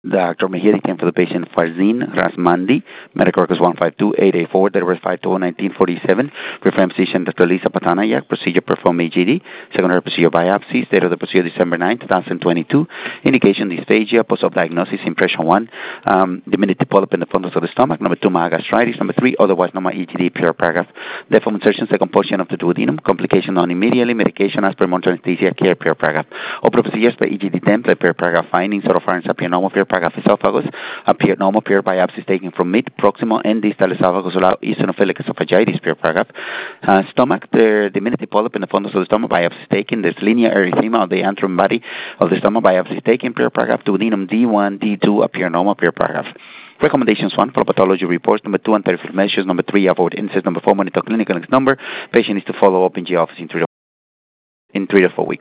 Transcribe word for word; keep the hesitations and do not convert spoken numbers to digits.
Doctor Mejia came for the patient Farzin Rasmandi. Medical records one five two eight eight four. Date of birth five two nineteen forty-seven. Reference physician Doctor Lisa Patanayak. Procedure performed A G D. Secondary procedure biopsies. Date of the procedure December ninth, twenty twenty-two. Indication dysphagia. Post-op diagnosis. Impression one. Um, diminutive polyp in the fundus of the stomach. Number two, mild gastritis. Number three, otherwise normal E G D. Pure paragraph. Deform insertion. Second portion of the duodenum. Complication on immediately. Medication as per monitoring anesthesia. Care. Pure paragraph. Open procedures by E G D template. Pure paragraph findings. Oropharynx appear normal. Pure paragraph esophagus appear normal. Pure biopsies taken from mid, proximal, and distal esophagus allow eosinophilic esophagitis. Pure paragraph. Uh, stomach, the diminutive polyp in the fundus of the stomach. Biopsies taken. There's linear erythema of the antrum body of the stomach. Biopsies taken. Pure paragraph. Duodenum D one, D two appear normal. Pure paragraph. Recommendations one, follow pathology reports. Number two, anti-reflux measures. Number three, avoid incest. Number four, monitor clinical number. Patient needs to follow up in G office in three to, in three to four weeks.